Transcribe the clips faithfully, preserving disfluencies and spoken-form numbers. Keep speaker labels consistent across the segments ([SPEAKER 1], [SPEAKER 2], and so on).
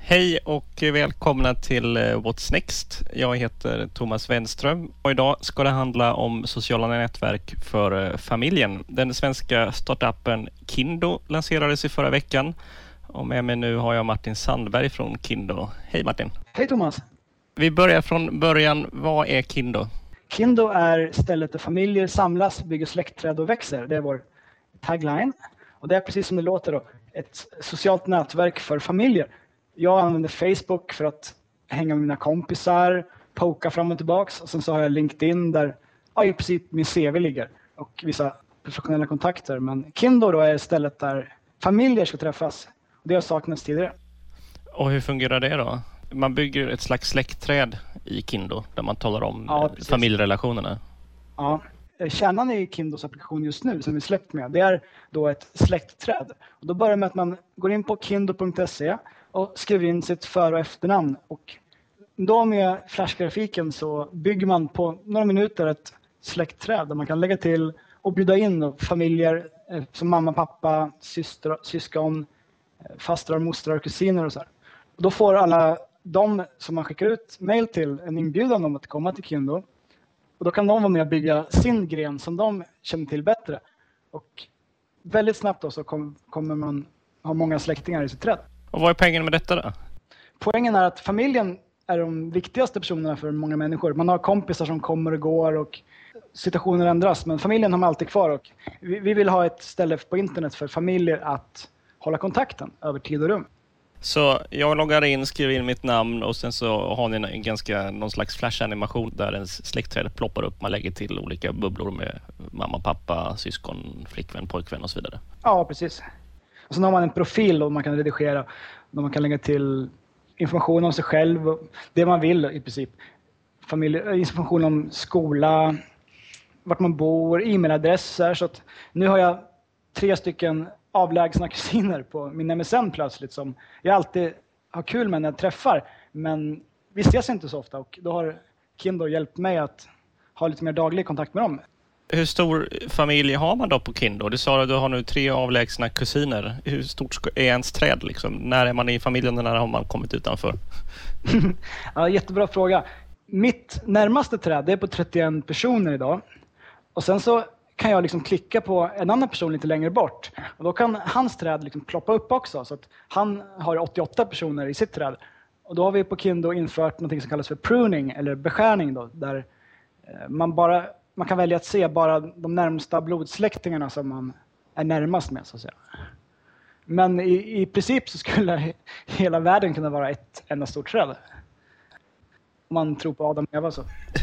[SPEAKER 1] Hej och välkomna till What's Next. Jag heter Thomas Wenström och idag ska det handla om sociala nätverk för familjen. Den svenska startupen Kindo lanserades i förra veckan och med mig nu har jag Martin Sandberg från Kindo. Hej Martin.
[SPEAKER 2] Hej Thomas.
[SPEAKER 1] Vi börjar från början. Vad är Kindo?
[SPEAKER 2] Kindo är stället där familjer samlas, bygger släktträd och växer. Det är vår tagline. Och det är precis som det låter då, ett socialt nätverk för familjer. Jag använder Facebook för att hänga med mina kompisar, poka fram och tillbaks. Och sen så har jag LinkedIn där ja, i princip min C V ligger och vissa professionella kontakter. Men Kindo då är stället där familjer ska träffas. Och det har saknats tidigare.
[SPEAKER 1] Och hur fungerar det då? Man bygger ett slags släktträd i Kindo där man talar om
[SPEAKER 2] ja,
[SPEAKER 1] familjerelationerna.
[SPEAKER 2] Ja, kärnan i Kindos applikation just nu som vi släppt med, det är då ett släktträd. Och då börjar det med att man går in på kindo punkt se och skriver in sitt för- och efternamn. Och då med flashgrafiken så bygger man på några minuter ett släktträd där man kan lägga till och bjuda in familjer som mamma, pappa, syster, syskon, fastrar, mostrar och kusiner och så här. Och då får alla de som man skickar ut mejl till en inbjudan om att komma till Kindo. Och då kan de vara med och bygga sin gren som de känner till bättre. Och väldigt snabbt då så kom, kommer man ha många släktingar i sitt träd.
[SPEAKER 1] Och vad är poängen med detta då?
[SPEAKER 2] Poängen är att familjen är de viktigaste personerna för många människor. Man har kompisar som kommer och går och situationer ändras. Men familjen har man alltid kvar. Och vi, vi vill ha ett ställe på internet för familjer att hålla kontakten över tid och rum.
[SPEAKER 1] Så jag loggar in, skriver in mitt namn och sen så har ni en ganska, någon slags flash-animation där en släktträd ploppar upp. Man lägger till olika bubblor med mamma, pappa, syskon, flickvän, pojkvän och så vidare.
[SPEAKER 2] Ja, precis. Och sen har man en profil och man kan redigera. Där man kan lägga till information om sig själv, det man vill i princip. Familj, information om skola, vart man bor, e-mailadresser. Så att nu har jag tre stycken avlägsna kusiner på min M S N plötsligt som jag alltid har kul med när jag träffar. Men vi ses inte så ofta och då har Kindo hjälpt mig att ha lite mer daglig kontakt med dem.
[SPEAKER 1] Hur stor familj har man då på Kindo? Du sa att du har nu tre avlägsna kusiner. Hur stort är ens träd liksom? När är man i familjen och när har man kommit utanför?
[SPEAKER 2] Ja, jättebra fråga. Mitt närmaste träd det är på trettioen personer idag. Och sen så kan jag liksom klicka på en annan person lite längre bort. Och då kan hans träd liksom ploppa upp också. Så att han har åttioåtta personer i sitt träd. Och då har vi på Kindo infört något som kallas för pruning eller beskärning då. Där man, bara, man kan välja att se bara de närmsta blodsläktingarna som man är närmast med så att säga. Men i, i princip så skulle hela världen kunna vara ett enda stort träd. Om man tror på Adam och Eva så.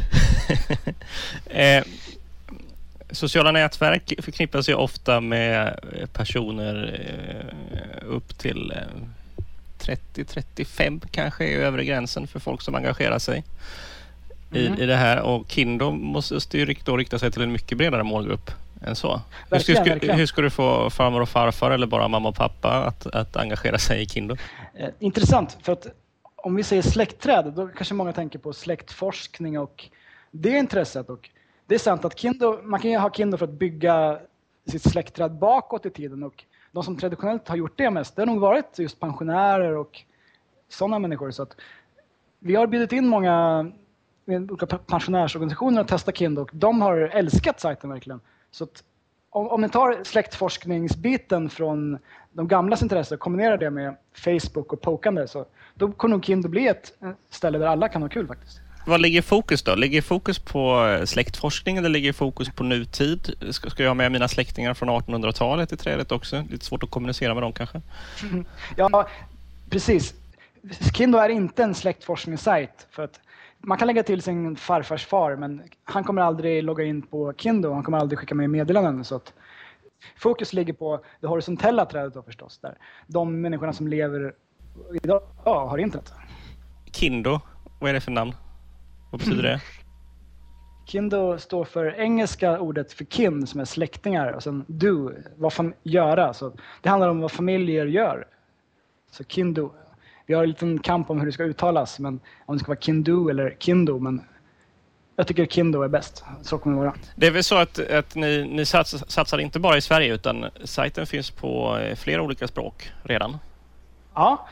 [SPEAKER 1] eh. Sociala nätverk förknippas ju ofta med personer upp till trettio till trettiofem kanske är övre gränsen för folk som engagerar sig mm. i, i det här. Och Kindo måste ju då rikta sig till en mycket bredare målgrupp än så. Hur ska, hur, hur ska du få farmor och farfar eller bara mamma och pappa att, att engagera sig i Kindo?
[SPEAKER 2] Eh, intressant, för att om vi säger släktträd då kanske många tänker på släktforskning och det intresset och det är sant att Kindo, man kan ju ha Kindo för att bygga sitt släktträd bakåt i tiden och de som traditionellt har gjort det mest, det har nog varit just pensionärer och sådana människor. Så att vi har bjudit in många olika pensionärsorganisationer att testa Kindo och de har älskat sajten verkligen. Så att om, om man tar släktforskningsbiten från de gamlas intresse och kombinerar det med Facebook och pokander så då kommer nog Kindo bli ett ställe där alla kan ha kul faktiskt.
[SPEAKER 1] Vad ligger fokus då? Ligger fokus på släktforskning eller ligger fokus på nutid? Ska, ska jag ha med mina släktingar från artonhundratalet i trädet också? Lite svårt att kommunicera med dem kanske?
[SPEAKER 2] Mm. Ja, precis. Kindo är inte en släktforskningssajt för att man kan lägga till sin farfars far men han kommer aldrig logga in på Kindo. Han kommer aldrig skicka med meddelanden. Så att fokus ligger på det horisontella trädet då förstås. Där de människorna som lever idag ja, har internet.
[SPEAKER 1] Kindo, vad är det för namn? Vad betyder det?
[SPEAKER 2] Kindo står för engelska ordet för kin som är släktingar och sen do, vad fam- göra. Så det handlar om vad familjer gör. Så Kindo. Vi har en liten kamp om hur det ska uttalas men om det ska vara Kindo eller Kindo men jag tycker Kindo är bäst. Så kommer det vara.
[SPEAKER 1] Det är väl så att, att ni, ni satsar, satsar inte bara i Sverige utan sajten finns på flera olika språk redan?
[SPEAKER 2] Ja,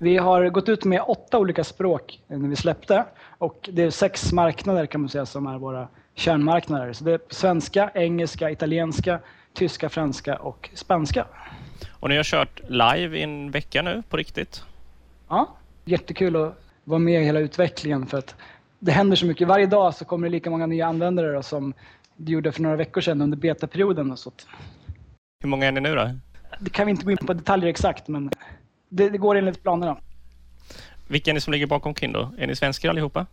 [SPEAKER 2] Vi har gått ut med åtta olika språk när vi släppte. Och det är sex marknader kan man säga som är våra kärnmarknader. Så det är svenska, engelska, italienska, tyska, franska och spanska.
[SPEAKER 1] Och ni har kört live i en vecka nu på riktigt?
[SPEAKER 2] Ja, jättekul att vara med i hela utvecklingen för att det händer så mycket. Varje dag så kommer det lika många nya användare då, som det gjorde för några veckor sedan under betaperioden. Och sånt.
[SPEAKER 1] Hur många är ni nu då?
[SPEAKER 2] Det kan vi inte gå in på detaljer exakt, men det, det går enligt planerna.
[SPEAKER 1] Vilka är ni som ligger bakom Kindo? Är ni svenskar allihopa?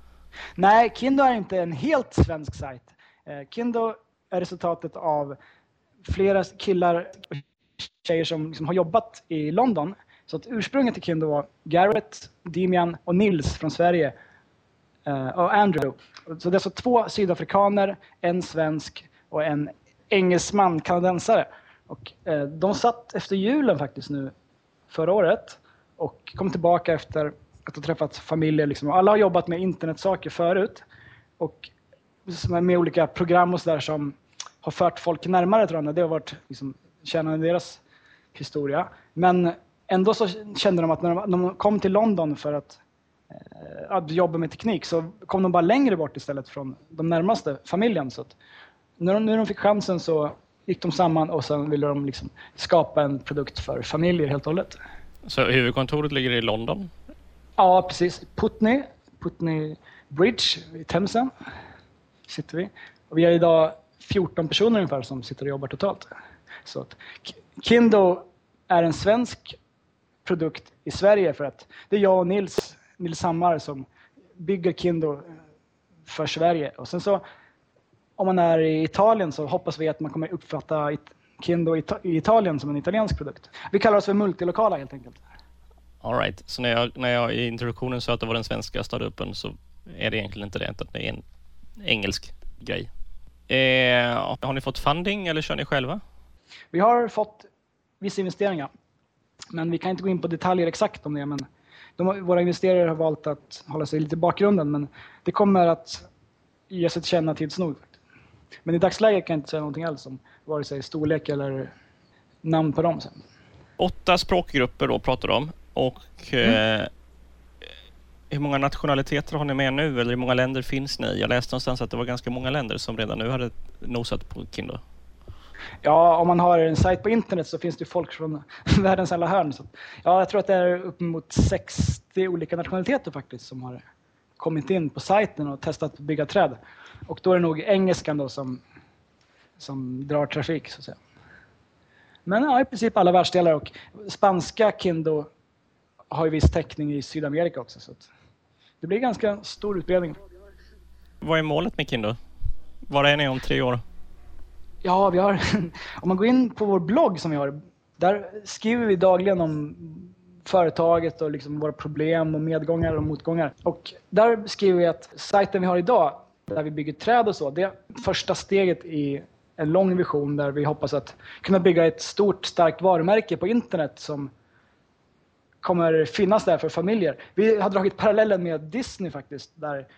[SPEAKER 2] Nej, Kindo är inte en helt svensk sajt. Eh, Kindo är resultatet av flera killar och tjejer som liksom har jobbat i London. Så att ursprunget till Kindo var Garrett, Demian och Nils från Sverige. Uh, och Andrew. Så det är alltså två sydafrikaner, en svensk och en engelsman, kanadensare. Och uh, de satt efter julen faktiskt nu förra året och kom tillbaka efter att ha träffat familjer. Liksom. Och alla har jobbat med internetsaker förut och med olika program och sådär som har fört folk närmare till varandra. Det har varit liksom, kärnan i deras historia. Men ändå så kände de att när de, när de kom till London för att att jobba med teknik så kom de bara längre bort istället från de närmaste familjen. Så att när, de, när de fick chansen så gick de samman och sen ville de liksom skapa en produkt för familjer helt och hållet.
[SPEAKER 1] Så huvudkontoret ligger i London?
[SPEAKER 2] Ja, precis. Putney, Putney Bridge i Themsen sitter vi. Och vi har idag fjorton personer ungefär som sitter och jobbar totalt. Så att Kindo är en svensk produkt i Sverige för att det är jag och Nils Nils Hammar som bygger Kindo för Sverige. Och sen så om man är i Italien så hoppas vi att man kommer uppfatta Kindo i Italien som en italiensk produkt. Vi kallar oss för multilokala helt enkelt.
[SPEAKER 1] All right. Så när jag, när jag i introduktionen sa att det var den svenska startupen så är det egentligen inte det, utan det är en engelsk grej. Eh, har ni fått funding eller kör ni själva?
[SPEAKER 2] Vi har fått vissa investeringar. Men vi kan inte gå in på detaljer exakt om det. Men de, våra investerare har valt att hålla sig lite i bakgrunden. Men det kommer att ge sig till känna tids nog. Men i dagsläget kan jag inte säga någonting alls om vare sig storlek eller namn på dem sen.
[SPEAKER 1] Åtta språkgrupper då pratar du om. Och mm. eh, hur många nationaliteter har ni med nu? Eller hur många länder finns ni? Jag läste någonstans att det var ganska många länder som redan nu hade nosat på Kindo.
[SPEAKER 2] Ja, om man har en sajt på internet så finns det folk från världens alla hörn. Så, ja, jag tror att det är uppemot sextio olika nationaliteter faktiskt som har kommit in på sajten och testat att bygga träd. Och då är det nog engelskan då som, som drar trafik så att säga. Men ja, i princip alla världsdelar och spanska Kindo har ju viss täckning i Sydamerika också. Så att det blir ganska stor utbredning.
[SPEAKER 1] Vad är målet med Kindo? Var är ni om tre år?
[SPEAKER 2] Ja, vi har, om man går in på vår blogg som vi har, där skriver vi dagligen om företaget och liksom våra problem och medgångar och motgångar. Och där skriver vi att sajten vi har idag, där vi bygger träd och så, det är första steget i en lång vision där vi hoppas att kunna bygga ett stort, starkt varumärke på internet som kommer finnas där för familjer. Vi har dragit parallellen med Disney faktiskt, där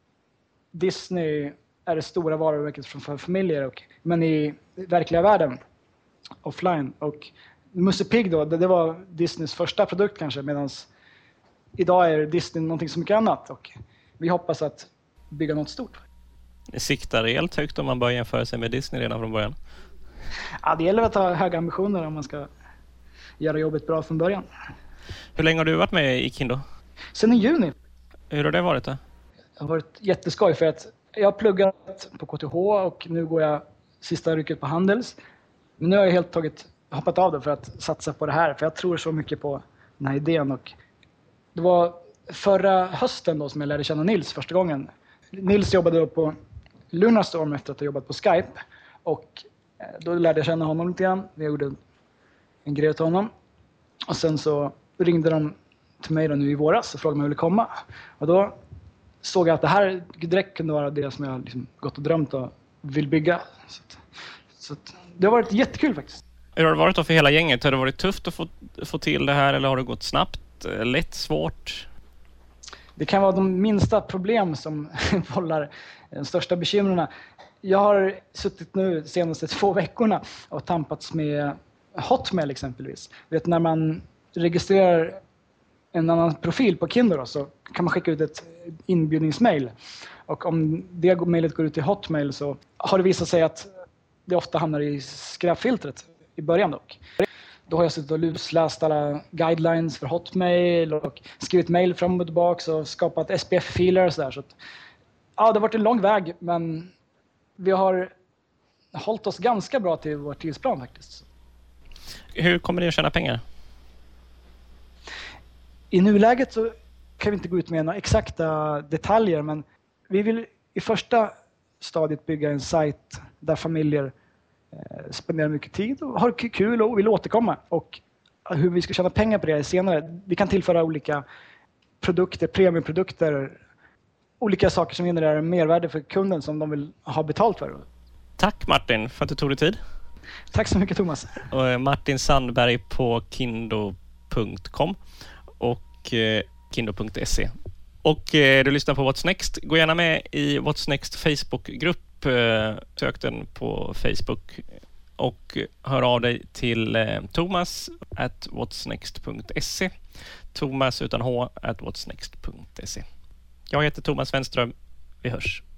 [SPEAKER 2] Disney är det stora varumärket för familjer, och, men i verkliga världen, offline. Och Musse Pigg då, det, det var Disneys första produkt kanske, medan idag är Disney någonting så mycket annat. Och vi hoppas att bygga något stort.
[SPEAKER 1] Det siktar rejält högt om man börjar jämföra sig med Disney redan från början.
[SPEAKER 2] Ja, det gäller att ha höga ambitioner om man ska göra jobbet bra från början.
[SPEAKER 1] Hur länge har du varit med i Kindo?
[SPEAKER 2] Sen i juni.
[SPEAKER 1] Hur har det varit då?
[SPEAKER 2] Det har varit jätteskoj för att jag har pluggat på K T H och nu går jag sista rycket på Handels. Men nu har jag helt tagit, hoppat av det för att satsa på det här. För jag tror så mycket på den här idén. Och det var förra hösten då som jag lärde känna Nils första gången. Nils jobbade då på Lunarstorm efter att ha jobbat på Skype. Och då lärde jag känna honom lite grann. Jag gjorde en grej till honom. Och sen så ringde de till mig då nu i våras och frågade om jag ville komma. Och då såg jag att det här direkt kunde vara det som jag liksom gått och drömt och vill bygga. Så, att, så att, det har varit jättekul faktiskt.
[SPEAKER 1] Hur har det varit då för hela gänget? Har det varit tufft att få, få till det här, eller har det gått snabbt, lätt, svårt?
[SPEAKER 2] Det kan vara de minsta problem som vållar de största bekymren. Jag har suttit nu de senaste två veckorna och tampats med Hotmail exempelvis. Vet, när man registrerar en annan profil på Kindle då, så kan man skicka ut ett inbjudningsmail. Och om det mejlet går ut till Hotmail så har det visat sig att det ofta hamnar i skräpfiltret i början dock. Då har jag suttit och lusläst alla guidelines för Hotmail och skrivit mejl fram och tillbaka och skapat S P F-filer och sådär. Så att, ja, det har varit en lång väg, men vi har hållit oss ganska bra till vår tidsplan faktiskt.
[SPEAKER 1] Hur kommer ni att tjäna pengar?
[SPEAKER 2] I nuläget så kan vi inte gå ut med några exakta detaljer, men vi vill i första stadiet bygga en sajt där familjer eh, spenderar mycket tid och har kul och vill återkomma. Och hur vi ska tjäna pengar på det senare. Vi kan tillföra olika produkter, premiumprodukter, olika saker som genererar mervärde för kunden som de vill ha betalt för.
[SPEAKER 1] Tack Martin för att du tog dig tid.
[SPEAKER 2] Tack så mycket Thomas.
[SPEAKER 1] Och Martin Sandberg på kindo punkt com och eh, kindo punkt se. Och eh, du lyssnar på What's Next. Gå gärna med i What's Next Facebook-grupp. Eh, sök den på Facebook och hör av dig till eh, Thomas at whatsnext punkt se. Thomas utan h at whatsnext punkt se. Jag heter Thomas Wenström. Vi hörs.